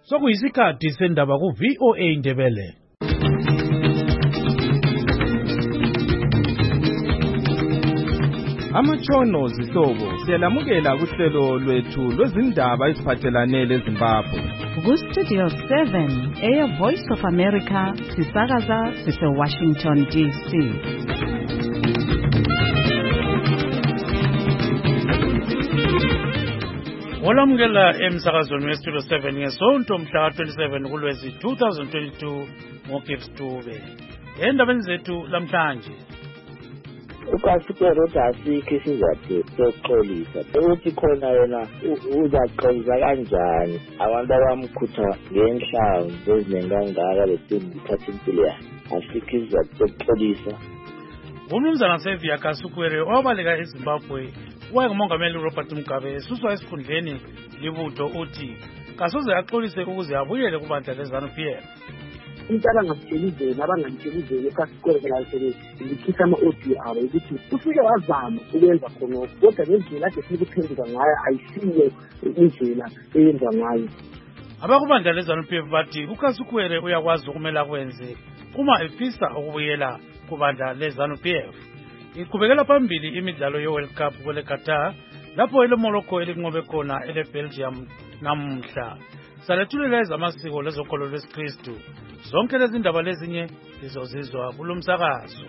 Sokuyisikhathi sendaba ku VOA Indebele. Amatshono zihlobo siyalamukela kuhlelo lwethu lwezindaba eziphathelane leZimbabwe. Ku-Studio 7 Air Voice of America sisakaza sise-Washington DC. Olamukela emsakazweni weStudio 7 ngesonto mhla 27 kuLwezi 2022 ngoGibbs Dube. Endabeni zethu lamhlanje. Ukasipelodasi kisizathu sokuxolisa ukuthi khona yena uzaxolisa kanjani abantu abamkhutha ngenhlanzi ezinengangaka lesimbi thatha impilo yakhe. Asikho isizathu sokuxolisa. Umnumzana Xavier Kasukwere owabaleka eZimbabwe wayengumongameli uRobert Mugabe esuswa esikhundleni libutho uthi kasoze axolise ukuze abuyele kubandla leZANU-PF. Umntana angasitsheli abangalitsheli eKasikwere likhisa ama-ODR ukuthi ufike wazama ukwenza khonokho kodwa ngendlela ade funa ukuphenduka ngayo ayisiyo indlela eyenza ngayo. Abakubandla leZANU-PF bathi uKasukwere uyakwazi ukumela kwenze uma efisa ukubuyela kubandla leZANU-PF. Iqhubekela phambili imidlalo ye-World Cup kwele Qatar lapho eleMorocco elinqobe khona eleBelgium namhla. Salethulela ezamasiko lezokholo lwesikristu. Zonke lezi ndaba lezinye lizozizwa kulo msakazo.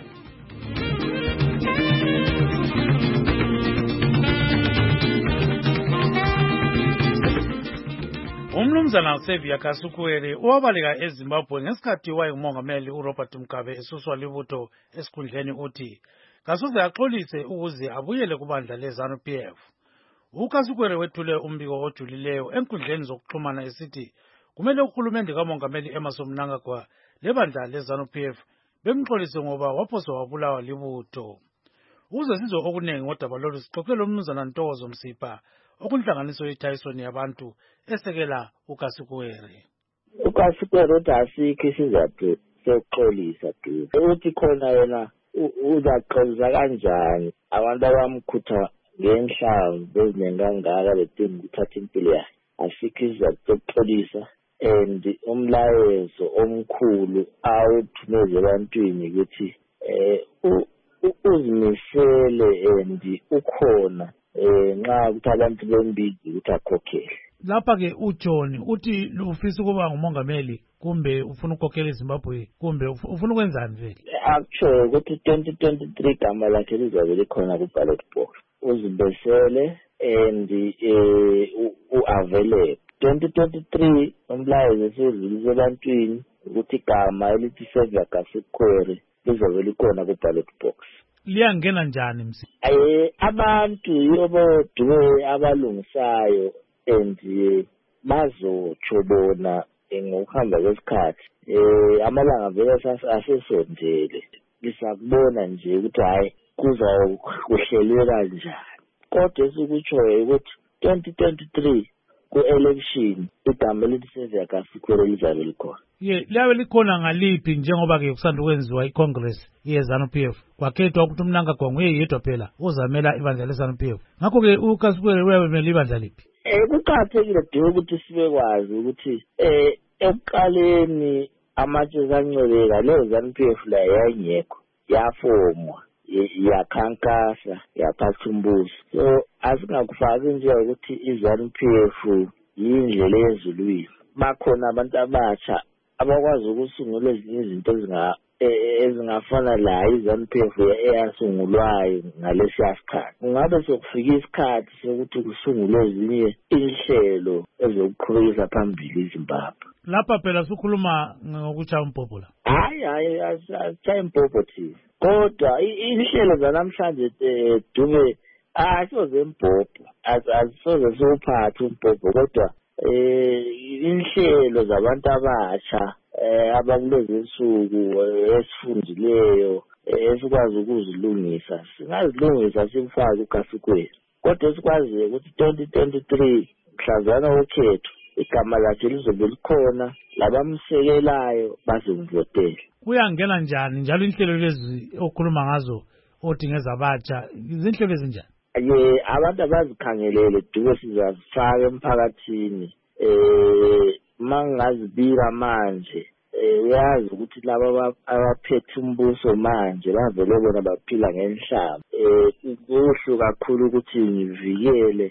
Umnumzana Xavier Kasukwere owabaleka eZimbabwe ngesikhathi wayengumongameli uRobert Mugabe esuswa libutho esikhundleni uthi kasoze axolise ukuze abuyele kubandla leZANU-PF. uKasukwere wethule umbiko ojulileyo enkundleni zokuxhumana esithi kumele uhulumende kamongameli Emmerson Mnangagwa lebandla leZANU-PF bemxolise ngoba waphoswa wabulawa libutho. Uze sizwe okunengi ngodaba lolu sixoxele umnumzana Ntokozo Msipha okunhlanganiso yeTyson yabantu esekela uKasukwere. Ukasukwere asikho isizathu sokuxolisa ukuthi khona yena uzaxolisa kanjani abantu abamkhutha ngenhlanzi ezinengangaka lesimbi kuthatha impilo yakhe. Asikho isizathu sokuxolisa and umlayezo omkhulu awuthumeze ebantwini ukuthi uzimisele and ukhona nxa ukuthi abantu bembizi ukuthi akhokhele. Lapha-ke uJohn uthi ufisa ukuba ngumongameli kumbe ufuna ukukhokhela eZimbabwe kumbe ufuna ukwenzani vele? Actually ukuthi 2023 gama lakhe lizabe likhona ku-ballot box. Uzimisele and u-available. 2023 umlayezo esizulise ebantwini ukuthi igama elithi Xavier Kasukwere lizobe likhona ku-ballot box. Liyangena njani msi? Abantu yobodwe abalungisayo and bazotsho bona ngokuhamba kwesikhathi amalanga vele asesondele. Ngisakubona nje ukuthi hayi kuza kuhlelwe kanjani. Kodwa esikutshoyo ukuthi 2023 ku-election igama elithi Xavier Kasukwere lizabe likhona. Liyabe likhona ngaliphi njengoba-ke kusanda ukwenziwa iCongress ye-ZANU-PF kwakhethwa ukuthi uMnangagwa nguye yedwa phela ozamela ibandla le-ZANU-PF. Ngakho-ke uKasukwere uyabemela ibandla liphi? Kuqakathekile dwe ukuthi sibekwazi ukuthi ekuqaleni amatshe kancweleka leyo ZANU-PF la yayingekho yafomwa yakhankasa yaphatha umbuso. So asingakufaki nje ukuthi iZANU-PF yindlela yezulwini. Bakhona abantu abatsha abakwazi ukusungula ezinye izinto ezingafana la iZANU-PF eyasungulwayo ngalesiya sikhathi. Kungabe sokufika isikhathi sokuthi kusungulwe ezinye inhlelo ezokuqhubekisa phambili iZimbabwe. Lapha phela sikhuluma ngokuchaya umbhobho la. Hayi asachaya umbhobho thina. Kodwa inhlelo zanamhlanje Dube asoze umbhobho asoze siwuphathe umbhobho kodwa inhlelo zabantu abatsha abakulezi insuku esifundileyo esikwazi ukuzilungisa singazilungisa simfake uKasukwere. Kodwa esikwaziyo ukuthi 2023 mhlazana wokhetho igama lakhe lizobe likhona labamsekelayo bazomvotela. Kuyangena njani njalo inhlelo lezi okhuluma ngazo othi ngezabatsha izinhlelo ezinjani? Abantu abazikhangelele Dube sizafaka emphakathini mangazibika manje uyazi ukuthi laba abaphethe umbuso manje bavele bona baphila ngenhlamba. Kuhle kakhulu ukuthi ngivikele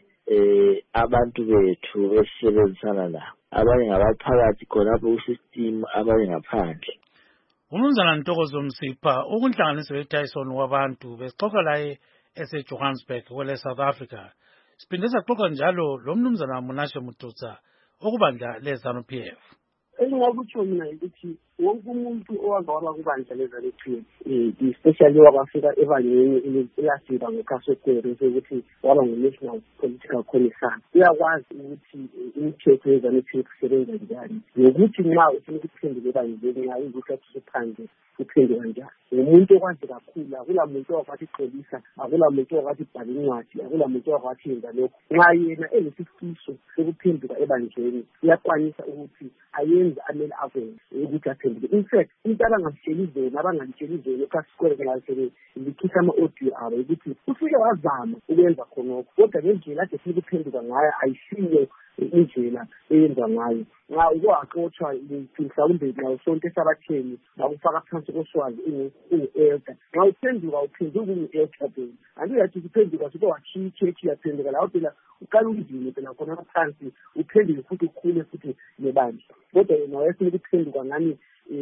abantu bethu esebenzisana nabo, abanye ngabaphakathi khonapho kusystem, abanye ngaphandle. Umnumzana Ntokozo Msipha ukunhlanganiso yeTyson wabantu besixoxa laye eseJohannesburg kwele South Africa. Siphinde saxoxa njalo lo mnumzana Munashe Mututsa okubandla leZANU-PF. Engingakutsho mina ukuthi wonke umuntu owake waba kubandla leZANU-PF, especially wabafika ebangeni elafika ngoKasokwere sokuthi waba ngu-national political commissar, uyakwazi ukuthi imithetho yeZANU-PF isebenza njani, nokuthi nxa ufuna ukuphendula ebangeni nxa ukuthi akusephandle uphendula kanjani. Ngumuntu okwazi kakhulu, akula muntu owakwathi xolisa, akula muntu owakwathi bhala incwadi, akula muntu owakwathi yenza lokho. Nxa yena elesifiso sokuphenduka ebandleni uyakwanisa ukuthi ayenze amele akwenze ukuthi aphenduke. In fact, into abangamtsheli zona, abangamtsheli zona eKasokwere ngalahlele likhisa ama-audio abo ukuthi ufike wazama ukwenza khonokho, kodwa ngendlela ade funa ukuphenduka ngayo ayisiyo indlela eyenza ngayo. Nxa ukuwaxotshwa mhlawumbe nxa usonke esabatheni bakufaka phansi koswazi ungu-elder, nxa uphenduka uphenduka ungu-elder phela, anti uyathi uphenduka suke watshiya ichechi yaphenduka lawo phela uqala undini phela khona phansi uphenduke futhi ukhule futhi nebandla. Kodwa yena wayefuna ukuphenduka ngani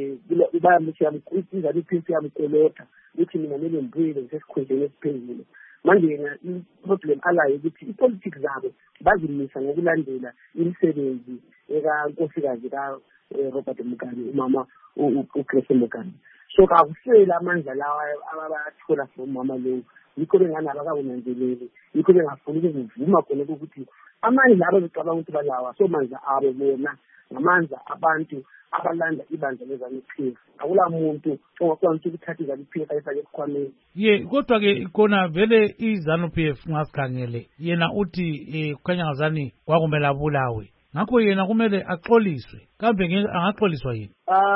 bayamthi iZANU-PF yamkolota ukuthi mina mele ngibuyele ngisesikhundleni esiphezulu. Manje yena i-problem alayo ukuthi ipolitics zabo bazimisa ngokulandela imisebenzi ekankosikazi kaRobert Mugabe, umama uGrace Mugabe. So kakusela amandla lawa ababathola from mama lo, yikho bengani abakakunanzeleli, yikho bengafuni ukuvuma khona ukuthi amandla abo becabanga ukuthi balawa, so mandla abo bona ngamandla abantu abalanda ibandla leZANU-PF. Akula muntu ongakwanisa ukuthatha iZANU-PF ayifake esikhwameni. Kodwa-ke khona vele iZANU-PF ngasikhangele yena uthi kukhanya ngazani kwakumele abulawe, ngakho yena kumele axoliswe. Kambe angaxoliswa yini?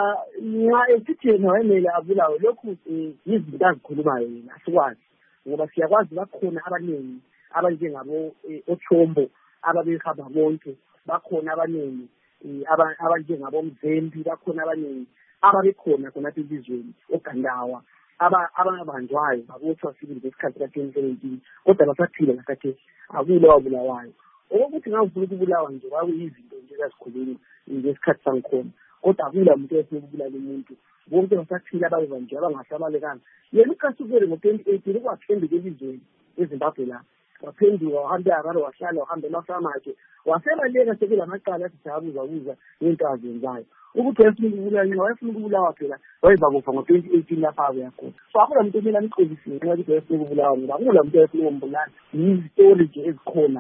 Nxa esithi yena wayemele abulawe, lokhu yizinto azikhulumayo yena asikwazi, ngoba siyakwazi bakhona abaningi abanjengabo Ochombo ababehamba bonke, bakhona abaningi abanjengabo Mzembi, bakhona abaningi ababekhona khonapha elizweni, oGandawa abangabanjwayo babotshwa sibili ngesikhathi ka-2017, kodwa basaphila ngakhathesi, akula wabulawayo. Okokuthi ngawufuna ukubulawa nje kwakuyizinto nje ezazikhuluma ngesikhathi sangikhona, kodwa akula muntu efuna ukubulala umuntu, bonke basaphila abayiva nje abangasabalekanga. Yena uKasokwere ngo-2018 ukwaphenduka elizweni eZimbabwe la, waphenduka wahambe eHarare wahlala wahambe emafamakhe, wasebaleka sekulamaqala athi sayabuzabuza ngento azenzayo. Ukuthi wayefuna ukubulawa, nxa wayefuna ukubulawa phela wayeva kufa ngo-2018 lapha abuya khona. So akula muntu omele amxolise ngenxa yokuthi wayefuna ukubulawa, ngoba akula muntu wayefuna ukumbulala. Yizitori nje ezikhona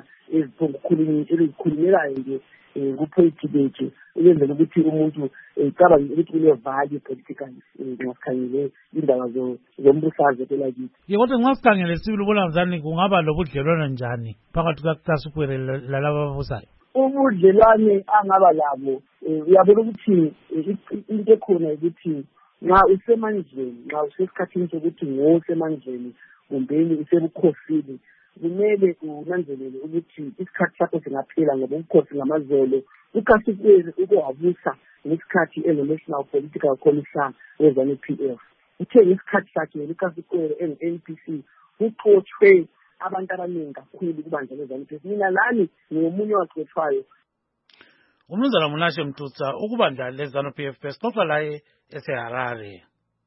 ezikhulumelayo nje kupolitiki ukwenzela ukuthi umuntu icabanga ukuthi kune-value politically ngasikhangele indaba zombusazwe phela kithi. Kodwa nxa sikhangele sibili ubona ngazani kungaba lobudlelwana njani phakathi kukaSokwere lalaba ababusayo? Ubudlelwane angaba labo, uyabona ukuthi into ekhona ukuthi nxa usemandleni, nxa usesikhathini sokuthi ngosemandleni kumbeni usebukhosini, kumele unanzelele ukuthi isikhathi sakho singaphela ngoba ubukhosi ngamazolo. uKasokwere ukuwabusa ngesikhathi eno-national political commissar weZANU-PF. Uthe ngesikhathi sakhe uKasokwere ene-NPC uxotshwe abantu abaningi kakhulu kubandla leZANU-PF. Mina lani ngomunye waxotshwayo. Umnumzana Munashe Mututsa ukubandla leZANU-PF besixoxa laye eseHarare.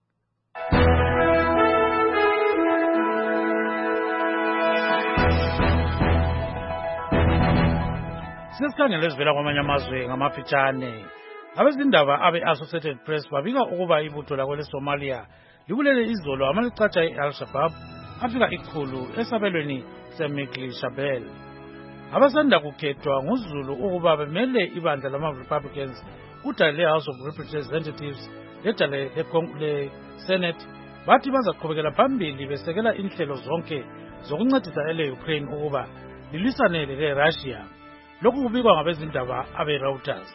Sesikhangele ezivela kwamanye amazwe ngamafitshane. Abezindaba abe-Associated Press babika ukuba ibutho lakwele Somalia libulele izolo amalicatsha e-Al-Shabaab afika ikhulu esabelweni seMigli Shabelle. Abasanda kukhethwa nguZulu ukuba bemele ibandla lama-Republicans udale le-House of Representatives ledale le-Senate bathi bazaqhubekela phambili besekela inhlelo zonke zokuncedisa ele-Ukraine ukuba lilwisane le-Russia. Lokhu kubikwa ngabezindaba abe-Reuters.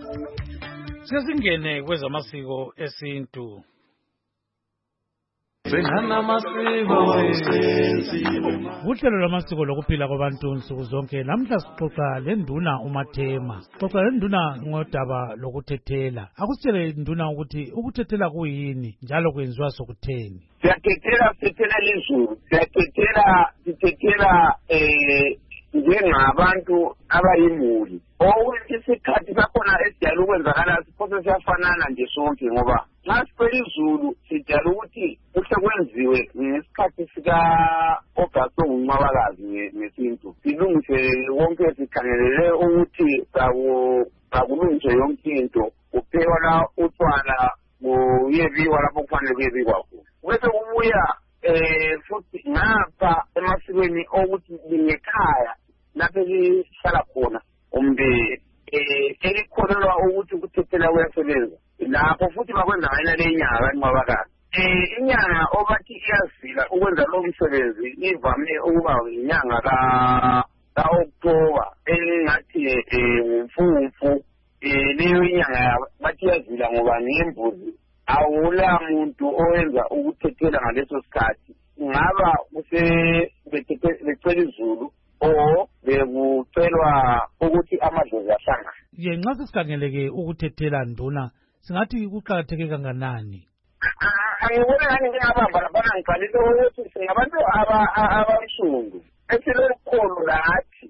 Sesingene kwezamasiko esintu. uhlelo lwamasiko lokuphila kwabantu nsuku zonke namhla sixoxa lenduna uMathema. Sixoxa lenduna ngodaba lokutethela. Akusitshele induna ukuthi ukutethela kuyini njalo kwenziwa sokutheni. Siyatethela lizulu. Sithethela njengabantu abayimuli. Isikhathi sakhona esijala ukwenzakala siphose siyafanana nje sonke ngoba nxa siphela izulu sijala ukuthi kuhle kwenziwe ngesikhathi sika-August onguNcwabakazi ngesintu. Silungise wonke sikhangelele ukuthi kakulungiswe yonke into. Kuphekwa la utshwala kuyebiwa lapho kufanele kuyebikwa khona. Bese kubuya futhi ngapha emasikweni okuthi lingekhaya lapho lihlala khona umbe elikholelwa ukuthi ukutethela kuyasebenza. Lapho futhi bakwenza ngayina lenyanga kaNcwabakazi. Inyanga obathi iyazila ukwenza lo msebenzi ivame ukuba inyanga ka-October engathi ngumfumfu. Leyo inyanga bathi iyazila ngoba ngembuzi awula muntu owenza ukutethela ngaleso sikhathi. Ngaba becela izulu o bekucelwa ukuthi amadlozi ahlangane. Nxa sesikhangeleke ukutethela nduna singathi kuqakatheke kanganani? Angibona ngani ngiyabamba lapha ngiqalile ukuthi singabantu abamsundu esilokholo lathi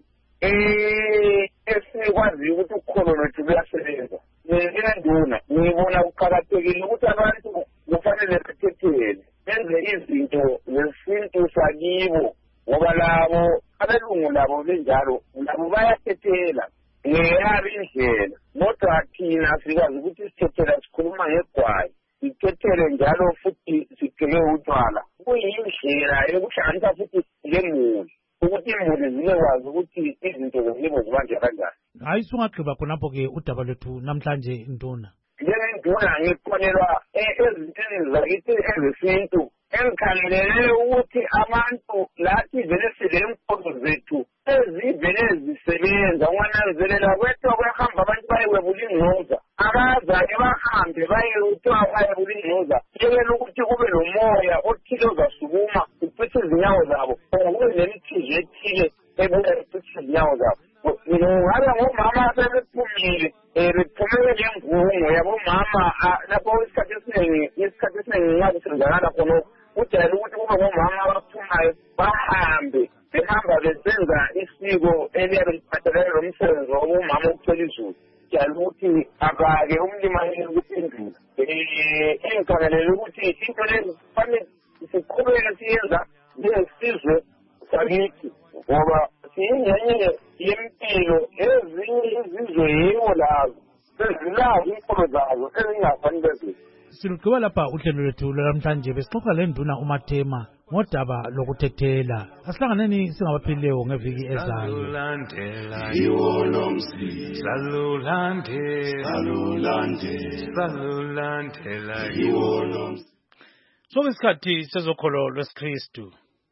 esikwazi ukuthi ukholo lwethu luyasebenza. Nduna ngibona kuqakathekile ukuthi abantu kufanele betethele benze izinto zesintu sakibo ngoba labo abelungu labo benjalo labo bayatethela ngeyabo indlela. Kodwa thina sikwazi ukuthi sithethela sikhuluma ngegwayi sithethele njalo futhi sipheke utshwala. Kuyindlela yokuhlanganisa futhi lemuli ukuthi imuli zibekwazi ukuthi izinto zesibo zibanje kanjani. Hayi sungagqiba khonapho-ke udaba lwethu namhlanje nduna. Njengenduna ngikholelwa ezintweni zakithi ezesintu engikhangelele ukuthi abantu lathi vele silenkolo zethu ezivele zisebenza. Ungananzelela kwethiwa kuyahamba abantu bayewebula ingcoza abazake bahambe bayekuthiwa bayebula ingcoza yekela ukuthi kube lomoya othile ozasukuma ucithe izinyawo zabo kube nemithunzi ethile ebuya icithe izinyawo zabo. Ngabe ngomama sebephumile bephumele ngengungu yabomama lapho isikhathi esiningi nxa kusenzakala khonokho kujayele ukuthi kube ngomama abaphumayo bahambe behamba besenza isiko eliyabe liphathelene lomsebenzi wabomama ukuthela izulu. Kujayele ukuthi abake umlimayeli ukuphendula. Engikhangelele ukuthi into lezi kufanele siqhubeke siyenza njengesizwe sakithi ngoba siyingxenye yempilo. Ezinye izizwe yiwo lazo sezilazo inkolo zazo ezingafanele zethu. Silugqiba lapha uhlelo lwethu lwanamhlanje besixoxa lenduna uMathema ngodaba lokutethela. Asihlanganeni singabaphilileyo ngeviki ezayo. Sokuyisikhathi sezokholo lwesikristu.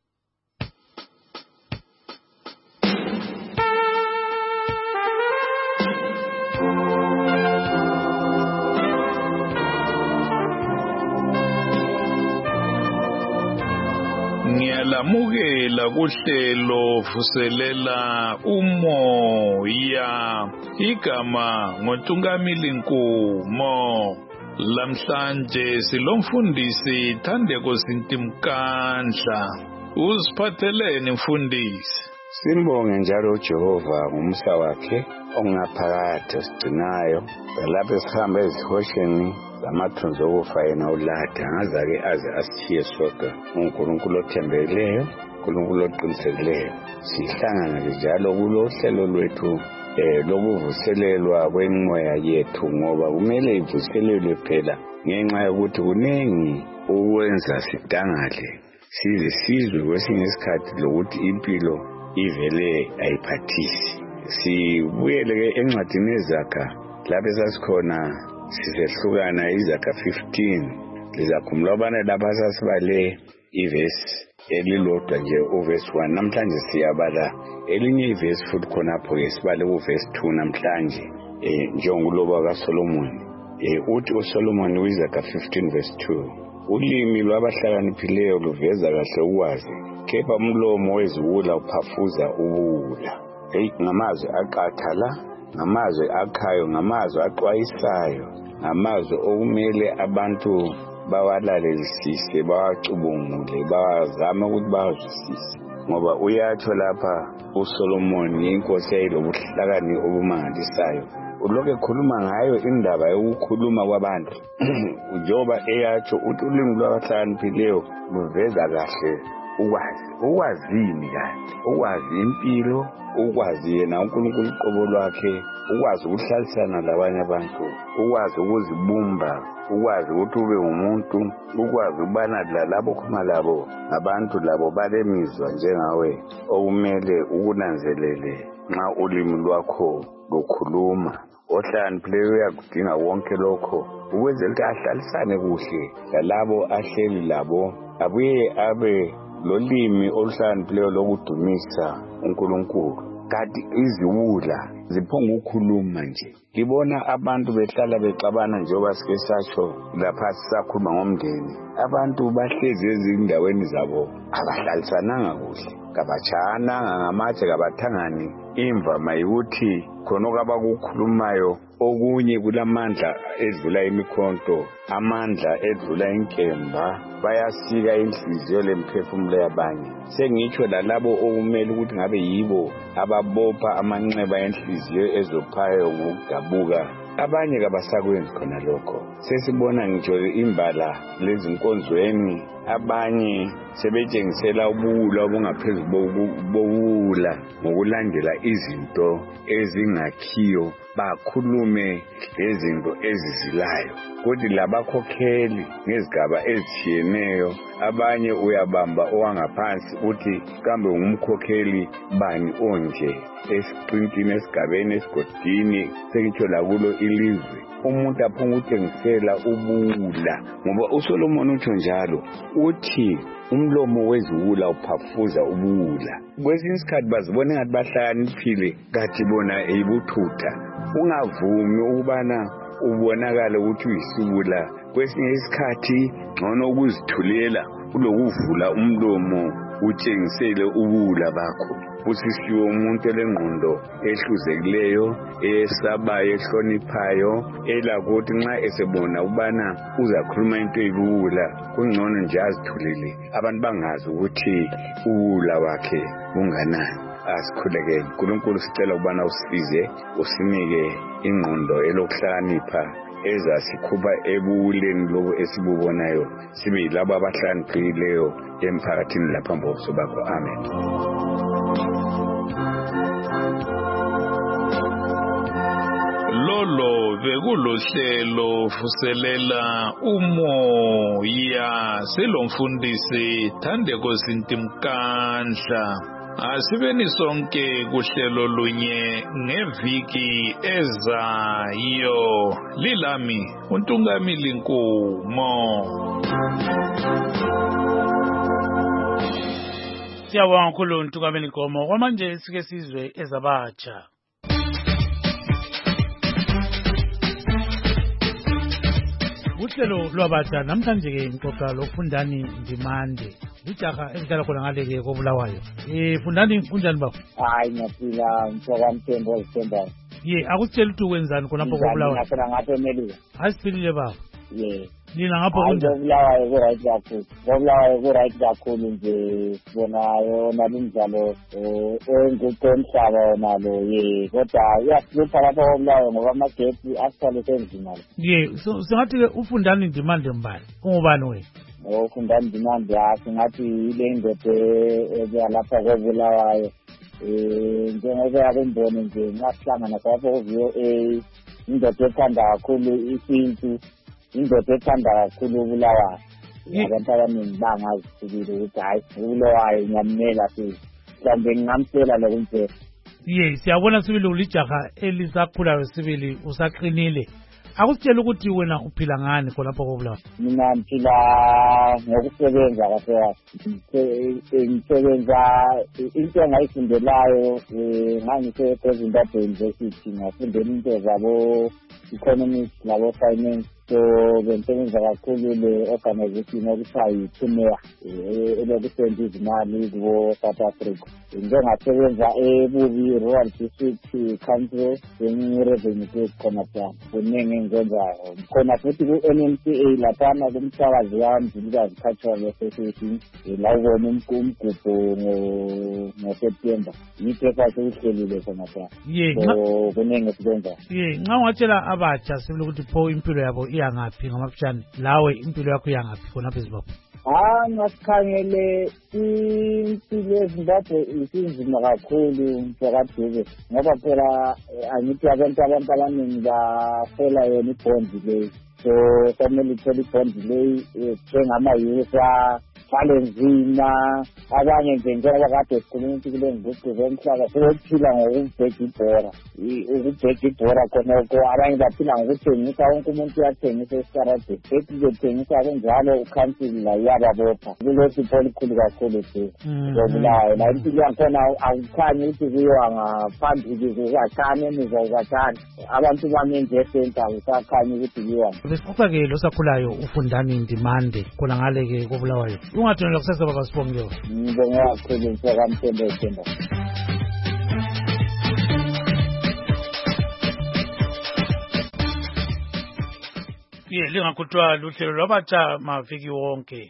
Ngiyalamukela kuhlelo vuselela umoya. Igama ngoTungamili Nkumo. Lamhlanje silomfundisi Thandeko Zintimkandla. Uziphatheleni mfundisi? Simbonge njalo uJehova ngomsa wakhe ongaphakathi osigcinayo. Lapho sihamba ezihosheni zamathunzi okufa yena uLada ngazake aze asithiye sodwa uNkulunkulu othembekileyo, uNkulunkulu oqinisekileyo. Sihlangana njalo kulo hlelo lwethu lokuvuselelwa kwemoya yethu ngoba kumele ivuselelwe phela ngenxa yokuthi kunengi ukwenza sidangale size sizwe kwesinye isikhathi lokuthi impilo ivele ayiphathisi. Sibuyele ke encwadini eZakha lapho esasikhona sisehlukana iZakha 15 lizakhumbula ubana lapha sasibale ivesi elilodwa nje uvesi 1. Namhlanje siyabala elinye ivesi futhi khonapho ke sibale uvesi 2 namhlanje njengokuloba kaSolomon. Uthi uSolomon kwiZakha 15 verse 2 ulimi lwabahlakaniphileyo luveza kahle ukwazi kepha umlomo weziwula uphafuza ubuwula. Ngamazwi aqatha la, ngamazwi akhayo, ngamazwi axwayisayo, ngamazwi okumele abantu bawalalelisise, bawacubungule, bawazame ukuthi bawazwisise. Ngoba uyatsho lapha uSolomon inkosi eyilobuhlakani obumangalisayo ulokhu ekhuluma ngayo indaba yokukhuluma kwabantu njengoba eyatsho uthi ulimi lwabahlakaniphileyo luveza kahle ukwazini kahle, ukwazi impilo, ukwazi yena uNkulunkulu uqobo lwakhe, ukwazi ukuhlalisana labanye abantu, ukwazi ukuzibumba, ukwazi ukuthi ube umuntu, ukwazi ukubana lalabo khuma labo abantu labo balemizwa njengawe okumele ukunanzelele nxa ulimi lwakho lukhuluma. Ohlakaniphileyo uyakudinga wonke lokho ukwenzela ukuthi ahlalisane kuhle lalabo ahleli labo, abuye abe lolimi oluhlakaniphileyo lokudumisa uNkulunkulu. Kanti iziwula ziphonga ukukhuluma nje. Ngibona abantu behlala bexabana njengoba sike satsho lapha sisakhuluma ngomndeni. Abantu bahlezi ezindaweni zabo abahlalisananga kuhle, kabatshananga ngamatshe, kabathangani. Imvama yikuthi khonoko abakukhulumayo okunye kulamandla edlula imikhonto, amandla edlula inkemba, bayasika inhliziyo lemphefumulo yabanye. Sengitsho lalabo okumele ukuthi ngabe yibo ababopha amanxeba enhliziyo ezophayo ngokudabuka, abanye kabasakwenzi khona lokho. Sesibona ngitsho imbala lezinkonzweni, abanye sebetshengisela ubuwula obungaphezu bobuwula ngokulandela izinto ezingakhiyo, bakhulume lezinto ezizilayo. Kodwa labakhokheli ngezigaba ezitshiyeneyo, abanye uyabamba owangaphansi uthi kambe ngumkhokheli bani onje esiqintini, esigabeni, esigodini, sengitsho lakulo ilizwe. Umuntu aphuma ukutshengisela ubuwula, ngoba uSolomon utsho njalo uthi umlomo weziwula uphafuza ubuwula. Kwesinye isikhathi bazibona ngathi bahlakaniphile kanti bona eyibuthutha. Ungavumi ukubana ubonakale ukuthi uyisiwula. Kwesinye isikhathi ngcono ukuzithulela kulokuvula umlomo utshengisele ubuwula bakho. Usisiwe umuntu olengqondo ehluzekileyo, esabayo, ehloniphayo, elakuthi nxa esebona ubana uzakhuluma into eyibuwula kungcono nje azithulele, abantu bangazi ukuthi ubuwula wakhe bunganani. Asikhulekele uNkulunkulu, sicela ukubana usize, usinike ingqondo elokuhlakanipha ezasikhupha ebuwuleni lobo esibubonayo, sibe yilabo abahlakaniphileyo emphakathini lapha mboso bakho. Amen. Lolo bekulohlelo vuselela umoya selomfundisi Thandeko Sintimkandla. Asibeni sonke kuhlelo lunye ngeviki ezayo. Lilami uNtungamili Nkumo. Siyabonga kakhulu uNtungamili Nkumo. Kwamanje sike sizwe ezabatsha. Uhlelo lwabatsha namhlanje ke ngixoxa loFundani Ndimande, lijaha elihlala khona ngale koBulawayo. Fundani kunjani baba? Hayi ngiyaphila mfokamthembo ozithembayo. Akutshela ukuthi wenzani khonapho koBulawayo? Ngiyafuna ngapha emelika. Asiphilile baba. Nina ngapho kunjani? koBulawayo ku-right kakhulu. koBulawayo ku-right kakhulu nje, sibonayo nalimdlalo owenguqo emhlaba wona lo kodwa uyahlupha lapho koBulawayo ngoba amagetsi asithwale senzima. Singathi-ke uFundani Ndimande mbali ungubani wena? Ufundani Ndimande singathi ile indoda eyalapha koBulawayo. Njengoba yakumbone nje ngahlangana lapho ku-VOA, indoda ethanda kakhulu isintu, indoda ethanda kakhulu uBulawayo. Abantu abaningi bangazifikile ukuthi hayi uBulawayo ngiyamela mhlawumbe ngingamtshela lokumphela. Siyabona sibili ulijaha elisakhulayo, sibili usaqinile. Akusitshela ukuthi wena uphila ngani khonapho koBulawayo? Mina ngiphila ngokusebenza kahle. Ngisebenza into engayifundelayo, ngangise eZimbabwe University ngafundela into zabo economics labo finance. so bensebenza kakhulu le-organization okuthiwa yi-Tumea elokusenza izimali kubo-South Africa. Njengasebenza ebubi Rural District Council revenue gate khona phana kuningi engikwenzayo khona futhi ku-NMCA laphana kumsakazi wami Cultural Association la ubona umgubho ngo-September yikho sasihlelile khona phana so kuningi esikwenzayo. Nxa ungatshela abatsha sibili ukuthi pho impilo yabo iyangaphi ngamafishane lawe impilo yakho iyangaphi khonapha eZimbabwe? Ngasikhangele impilo eZimbabwe isinzima kakhulu mfakadube ngoba phela angithi abantu abaningi bafela yona ibhondi leyi so kumele uthole ibhondi leyi njengama-youth nzima abanye nje njengoba kade sikhuluma ukuthi kule nguquko zomhlaba sebephila ngokubheka ibhora khonoko abanye baphila ngokuthengisa wonke umuntu uyathengisa esitaradeni bethi uzethengisa kunjalo ukhansili la iyababopha kulosipho olukhulu kakhulu zobulayo la impilo yakhona awukhanyi ukuthi kuyiwa ngaphambili kukathane emizwa kukathane abantu baningi esenta usakhanyi ukuthi kuyiwa. Besixoxa-ke losakhulayo uFundani Ndimande khona ngale-ke koBulawayo ungathonela kusasa baba Sibongiwe. Ngibonge kakhulu mfakaMthembu Themba. Lingakhuthwa luhlelo lwabatsha maviki wonke.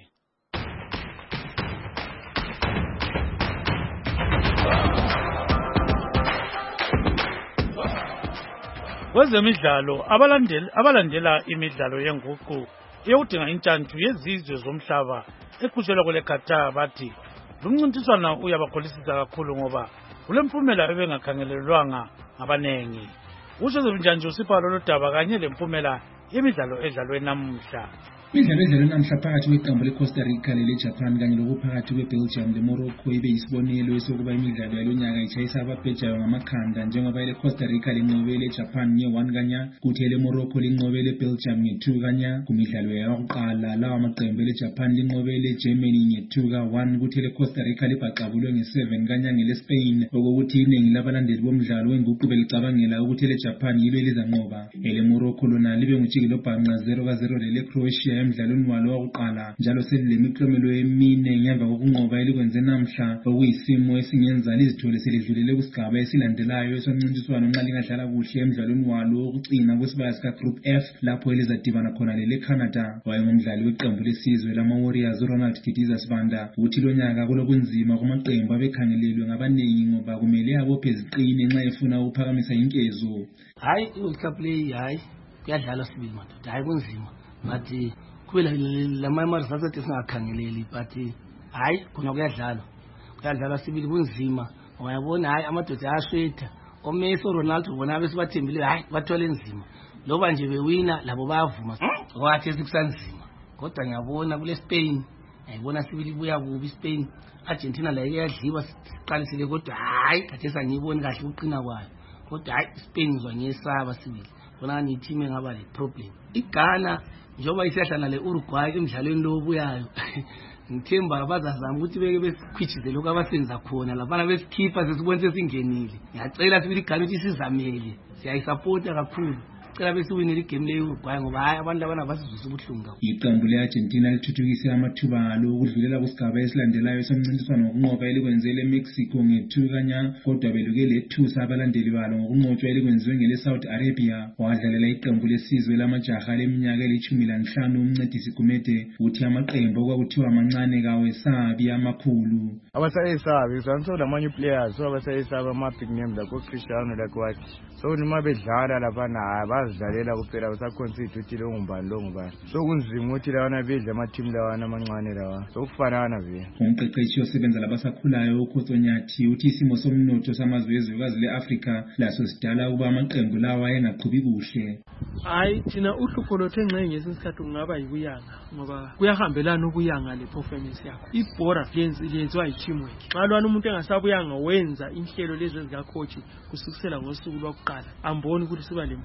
Kwezemidlalo abalandela imidlalo yenguqu yokudinga intshantshu yezizwe zomhlaba eqhutshelwa kule Qatar bathi lumncintiswano uyabakholisisa kakhulu ngoba kulemphumela ebengakhangelelwanga ngabanengi. UJoseph Njanje usipha lolu daba kanye lempumela yemidlalo edlalwe namuhla. Imidlalo edlalwe namuhla phakathi kweqembu leCosta Rica leleJapan kanye lokuphakathi kweBelgium leMorocco ibe yisibonelo sokuba imidlalo yalonyaka itshayisa ababhejayo ngamakhanda njengoba eleCosta Rica linqobe leJapan nge-1 kanya kuthi eleMorocco linqobe leBelgium nge-2 kanya. Kumidlalo yakuqala lawa maqembu eleJapan linqobe leGermany nge-2 ka-1 kuthi eleCosta Rica libhaqabulwe nge-7 kanya ngeleSpain okuthi iningi labalandeli bomdlalo wenguqu belicabangela ukuthi eleJapan yibe lizanqoba. EleMorocco lona libe ngujikilobhanqa 0-0 leleCroatia emdlalweni walo wakuqala njalo selilemiklomelo emine ngemva kokunqoba elikwenze namhla okuyisimo esingenza lizithole selidlulele kusigaba esilandelayo esomncintiswano nxa lingadlala kuhle emdlalweni walo wokugcina kwesibaya sika-Group F lapho elizadibana khona leleCanada. Wayengumdlali weqembu lesizwe lama-Warriors uRonald Kidiza Sibanda uthi lonyaka kulobunzima kumaqembu abekhangelelwe ngabanengi ngoba kumele abophe iziqine nxa efuna ukuphakamisa inkezo. Hayi iWorld Play hayi kuyadlalwa sibili madoda hayi kunzima but kuba lama-results athi singakhangeleli but hayi khona kuyadlalwa sibili kunzima uyabona hayi amadoda ayashwetha oMessi uRonaldo bona besibathembile hayi bathwele nzima loba nje bewina labo bayavuma kwathi sikusanzima kodwa ngiyabona kule Spain ayibona sibili ibuya kubi Spain Argentina la iyadliwa siqalisile kodwa hayi kade sangiyiboni kahle uqina kwayo kodwa hayi Spain ngizwa ngiyesaba sibili bona ni team engaba le problem. iGhana njengoba isiyahlala le-Uruguay emdlalweni lo obuyayo ngithemba bazazama ukuthi beke besikhwitshizele lokho abasenza khona laphana besikhipha sesibone sesingenile. Ngiyacela sibili iGhana ukuthi sizamele siyayisapota kakhulu cela besiwinile igame le-Uruguay ngoba hayi abantu abana basizwisa ubuhlungu kakhulu. Iqembu le-Argentina lithuthukise amathuba alo ukudlulela kusigaba esilandelayo esomncintiswano ngokunqoba elikwenzele eMexico nge-2 kanya kodwa beluke lethusa abalandeli balo ngokunqotshwa elikwenziwe ngele-Saudi Arabia. Wadlalela iqembu lesizwe lamajaha leminyaka eli-15 umncedisi Gumede uthi amaqembu okwakuthiwa amancane kawesabi amakhulu. Abasayesabi so lamanye players so abasayesabi ama-big names like Cristiano like what so nima bedlala laphana bazidlalela kuphela basakhonside ukuthi lo ngubani so kunzima ukuthi lawana bedle ama-team lawana amancane lawa so kufanana vele. Umqeqeshi osebenza labasakhulayo uKhotsonyathi uthi isimo somnotho samazwe ezwekazi le-Afrika laso sidala ukuba amaqembu lawa engaqhubi kuhle. Hayi thina uhlupho lothu engxenye ngesikhathi kungaba yibuyanga ngoba kuyahambelana ubuyanga le-performance yakho. Ibhora lenziwa yi-teamwork. Xa lwana umuntu engasabuyanga wenza inhlelo lezi zikacoach kusukisela ngosuku lwakuqala amboni ukuthi siba lempumelelo.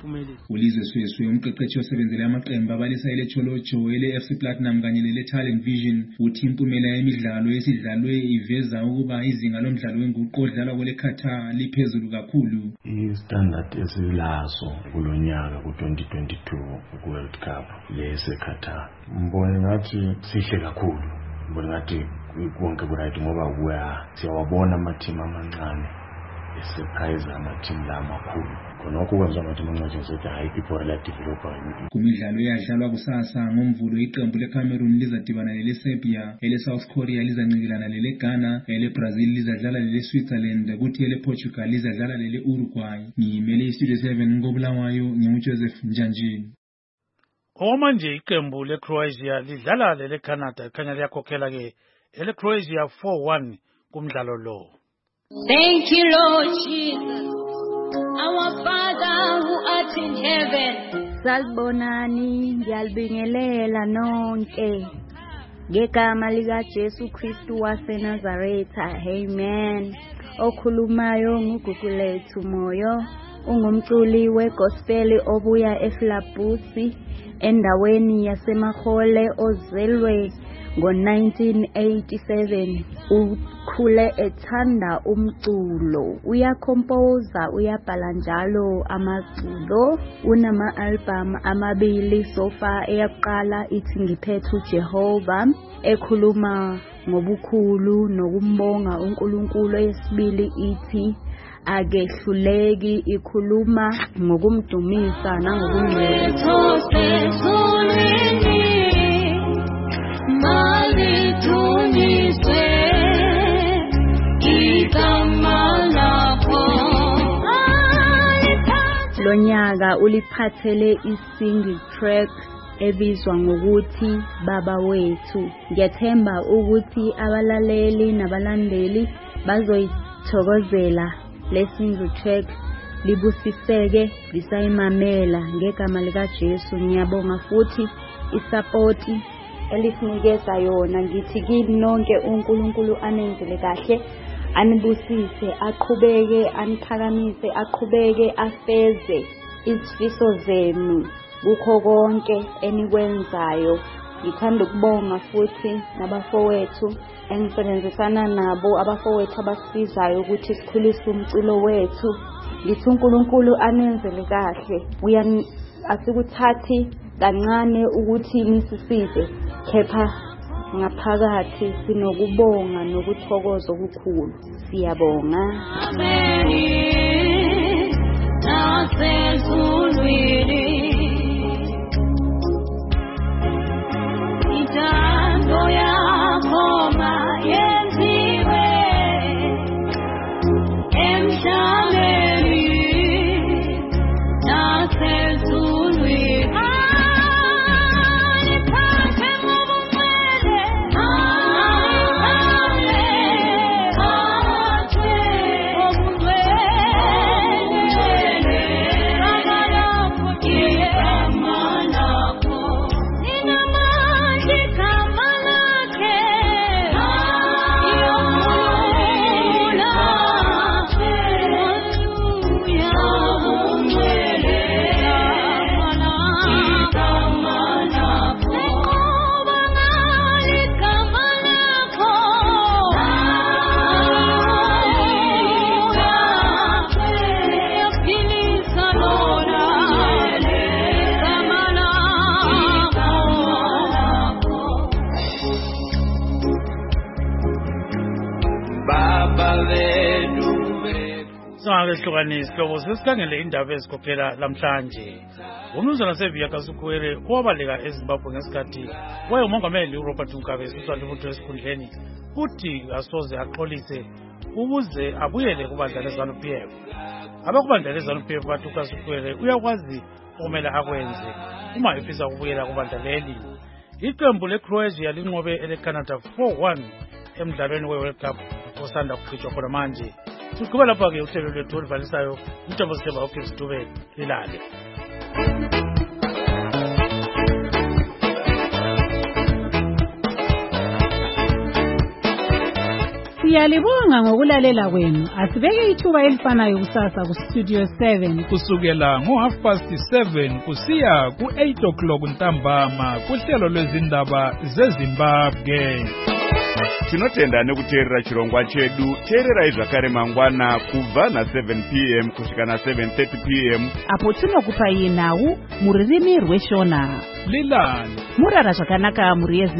uLizwe Sweswe umqeqeshi osebenzele amaqembu abalisa eLecholojo ele-FC Platinum kanye lele-Talent Vision uthi impumela yemidlalo esidlalwe iveza ukuba izinga lomdlalo wenguqu odlalwa kwele-Qatar liphezulu kakhulu. I-standard esilaso kulonyaka ku-2022 ku-World Cup lese-Qatar mbona ngathi sihle kakhulu, mbona ngathi konke kuright ngoba siyawabona ama-team amancane esurprise ama-team lamakhulu khonokho kwenza ama-team amancane sokuthi hayi people la-developer. Kumidlalo eyadlalwa kusasa ngoMvulo iqembu leCameroon lizadibana lele-Serbia, ele-South Korea lizancingelana lele-Ghana, ele-Brazil lizadlala lele-Switzerland kuthi ele-Portugal lizadlala lele-Uruguay. Ngimele iStudio 7 ngobulawayo nginguJoseph Njanjini. Okwamanje iqembu leCroatia lidlala lele-Canada khanya liyakhokhela ke ele-Croatia 4-1 kumdlalo lo. Thank you, Lord Jesus, our Father who art in heaven. Salbonani, ngiyalibingelela nonke. Ngegama lika Jesu Kristu waseNazaretha. Amen. Okhulumayo nguGugulethu Moyo, ungumculi wegospel obuya eFlabusi endaweni yaseMahole ozelwe ngo-1987. Ukhule ethanda umculo, uyakhompoza, uyabhala njalo amaculo. Unama-album amabili sofa. Eyakuqala ithi ngiphethe uJehova ekhuluma ngobukhulu nokumbonga uNkulunkulu. Eyesibili ithi akehluleki ikhuluma ngokumdumisa nangokungcwele. Lonyaka uliphathele i-single track ebizwa ngokuthi Baba Wethu. Ngiyathemba ukuthi abalaleli nabalandeli bazoyithokozela le single track, libusiseke lisayimamela. Ngegama lika Jesu ngiyabonga futhi isapoti elisinikeza yona. Ngithi kini nonke uNkulunkulu anenzele kahle, anibusise, aqhubeke aniphakamise, aqhubeke afeze izifiso zenu kukho konke enikwenzayo. Ngithanda ukubonga futhi nabafowethu engisebenzisana nabo, abafowethu abasizayo ukuthi sikhulise umculo wethu. Ngithi uNkulunkulu anenzele kahle. Asikuthathi kancane ukuthi nisisize, kepha ngaphakathi sinokubonga nokuthokoza okukhulu. Siyabonga. Sihlobo sesikhangele indaba ezikhokhela lamhlanje. Umnumzana Sevia Kasukuwere owabaleka eZimbabwe ngesikhathi wayengumongameli uRobert Mugabe esuswa libutho esikhundleni uthi asoze axolise ukuze abuyele kubandla leZANU-PF. Abakubandla leZANU-PF bathi uKasukuwere uyakwazi okumele akwenze uma efisa ukubuyela kubandla leli. Iqembu leCroatia linqobe eleCanada 4-1 emdlalweni weWorld Cup osanda kukhitshwa khona manje. Siqhubeka lapha ke uhlelo lwethu oluvalisayo uJambo Sithemba uKhizitube lilale. Siyalibonga ngokulalela kwenu. Asibeke ithuba elifanayo kusasa kuStudio 7 kusukela ngo7:30 kusiya ku8 ntambama kuhlelo lwezindaba zeZimbabwe. Tinotenda nekuteerera chirongwa chedu. Teererai zvakare mangwana kubva na7 p.m. kusvika na7:30 p.m. apo tinokupai nhau muririmi rweshona. Lilani Murara zvakanaka muri